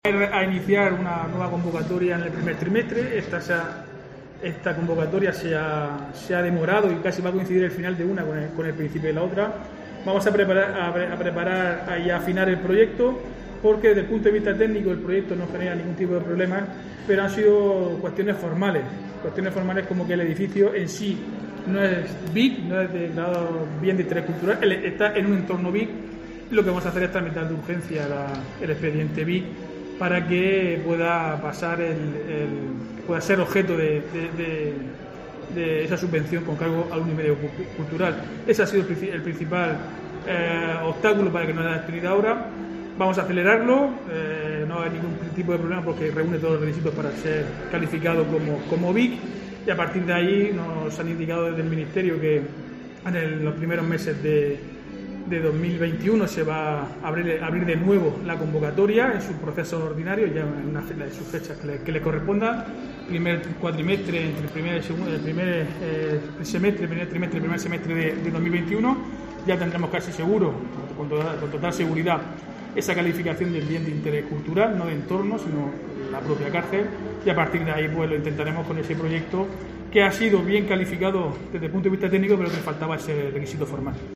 A iniciar una nueva convocatoria en el primer trimestre. Esta convocatoria se ha demorado y casi va a coincidir el final de una con el principio de la otra. Vamos a preparar y a afinar el proyecto, porque desde el punto de vista técnico el proyecto no genera ningún tipo de problemas, pero han sido cuestiones formales como que el edificio en sí no es BIC, no es declarado bien de interés cultural, está en un entorno BIC. Lo que vamos a hacer es tramitar de urgencia el expediente BIC para que pueda pasar pueda ser objeto de esa subvención con cargo al medio cultural. Ese ha sido el principal obstáculo para que nos haya despedido ahora. Vamos a acelerarlo, no hay ningún tipo de problema porque reúne todos los requisitos para ser calificado como BIC, y a partir de ahí nos han indicado desde el Ministerio que en los primeros meses de 2021 se va a abrir de nuevo la convocatoria en su proceso ordinario, ya en una de sus fechas que le corresponda, primer cuatrimestre, entre el primer y segundo, el primer trimestre, el primer semestre de 2021. Ya tendremos casi seguro, con total seguridad, esa calificación del bien de interés cultural, no de entorno, sino la propia cárcel, y a partir de ahí pues lo intentaremos con ese proyecto que ha sido bien calificado desde el punto de vista técnico, pero que faltaba ese requisito formal.